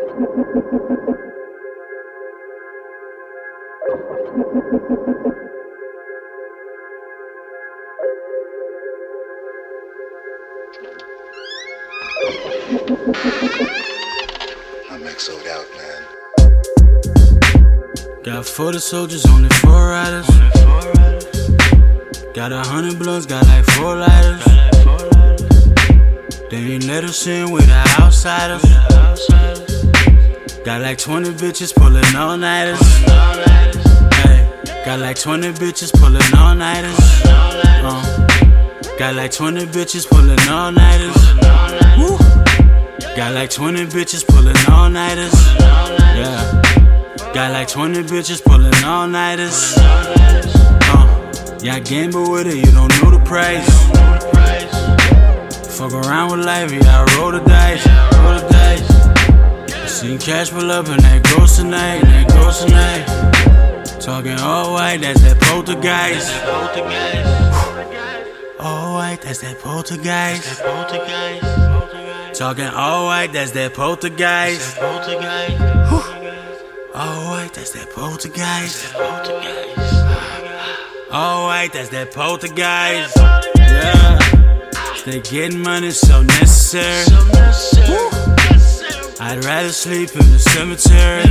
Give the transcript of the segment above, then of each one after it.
I'm XO'd out, man. Got 40 soldiers, only 4 riders. Got 100 blunts, got like 4 lighters. They ain't let us in with the outsiders. Got like 20 bitches pulling all-nighters. Hey, got like 20 bitches pulling all-nighters. Got like 20 bitches pulling all-nighters. Woo. Got like 20 bitches pulling all-nighters. Yeah. Got like 20 bitches pulling all-nighters. Yeah, I gamble with it, you don't know the price. Fuck around with life, yeah, I roll the dice. I seen cash pull up and that ghost tonight. Talking all white, that's that poltergeist. All white, that's that poltergeist. Talking all white, that's that poltergeist. All white, that's that poltergeist. All white, that's that poltergeist. Yeah. They getting money so necessary. I'd rather sleep in the cemetery.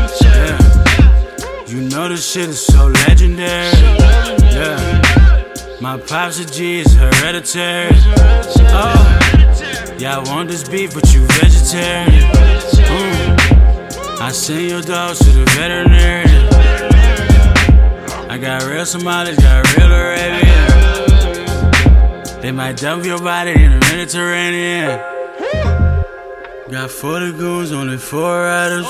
Yeah. You know this shit is so legendary. Yeah. My pops a G is hereditary. Oh. Yeah, I want this beef, but you vegetarian. I send your dogs to the veterinarian. I got real Somalis, got real Arabian. They might dump your body in the Mediterranean. Got 40 goons, only 4 riders.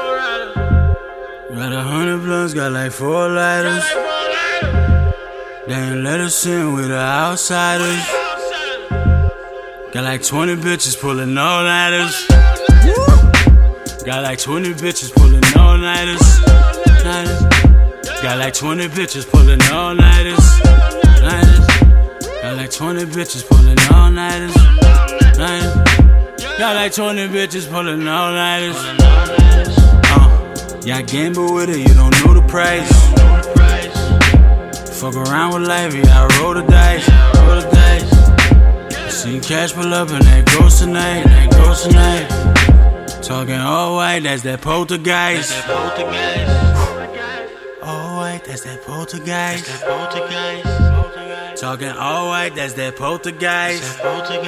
Got 100 blunts, got like 4 lighters. They ain't let us in with the outsiders. Got like 20 bitches pulling all-nighters. Got like 20 bitches pulling all-nighters. Got like 20 bitches pulling all-nighters. Got like 20 bitches pulling all-nighters. Got like 20 bitches pulling all-nighters. Yeah, I gamble with it, you don't know the price. Fuck around with life, yeah, I roll the dice. I seen cash pull up and that ghost tonight. Talking all white, that's that poltergeist. All white, that's that poltergeist. Talking all white, that's that poltergeist.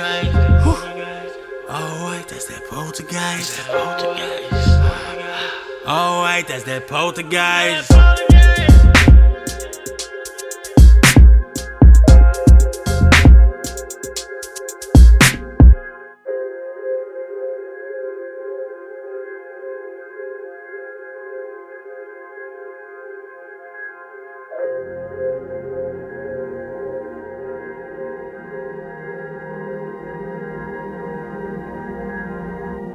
All white, that's that poltergeist. All white, that's that poltergeist.